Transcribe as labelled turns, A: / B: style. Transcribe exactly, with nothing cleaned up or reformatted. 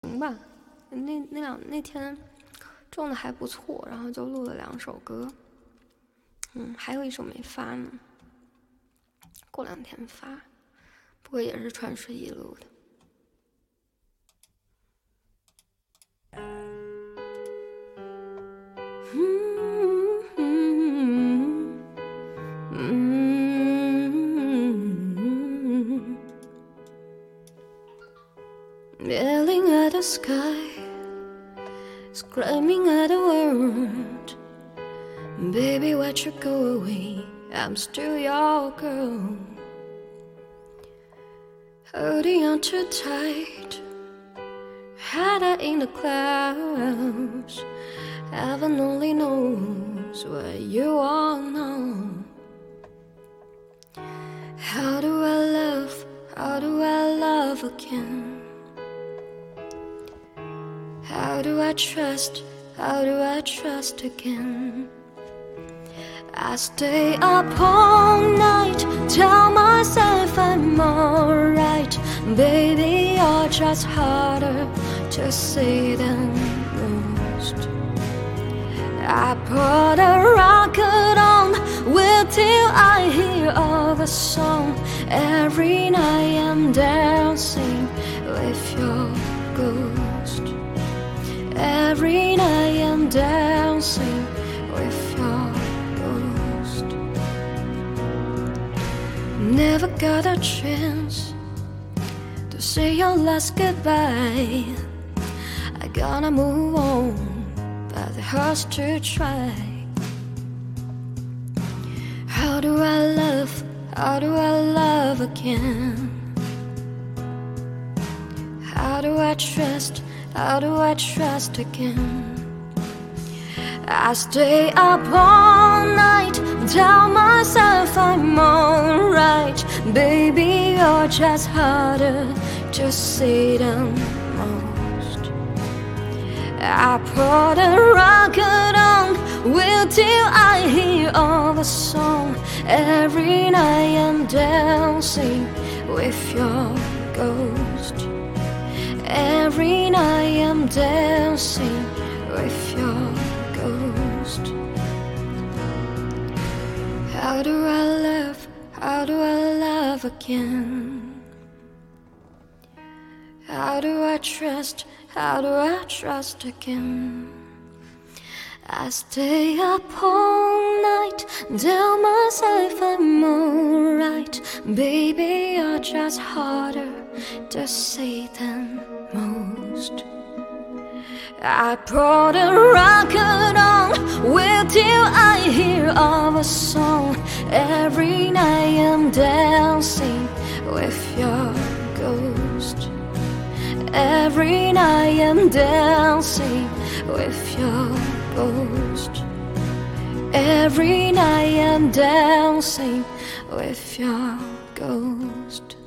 A: 行吧，那那两那天种的还不错，然后就录了两首歌，嗯，还有一首没发呢，过两天发，不过也是传水一录的。Yelling at the sky, screaming at the world. Baby, why'd you go away? I'm still your girl. Holding on too tight, had her in the clouds. Heaven only knows where you are now. How do I love, how do I love again? How do I trust, how do I trust again? I stay up all night, tell myself I'm alright. Baby, you're just harder to say than most. I put a rocket on, wait till I hear of a song. Every night I'm dancing with your ghost. Every night I'm dancing with your ghost. Never got a chance to say your last goodbye. I gotta move on, but it hurts to try. How do I love, how do I love again? How do I trust, how do I trust again? I stay up all night, tell myself I'm alright. Baby, you're just harder to say than most. I put a rocket on, wait till I hear of a song. Every night I'm dancing with your ghost. Every night I'm dancing with your ghost. How do I love, how do I love again? How do I trust, how do I trust again? I stay up all night, tell myself I'm alright. Baby, you're just harder to say than most. I put a rocket on, wait till I hear of a song. Every night I'm dancing with your ghost. Every night I'm dancing with your ghost. Every night I'm dancing with your ghost.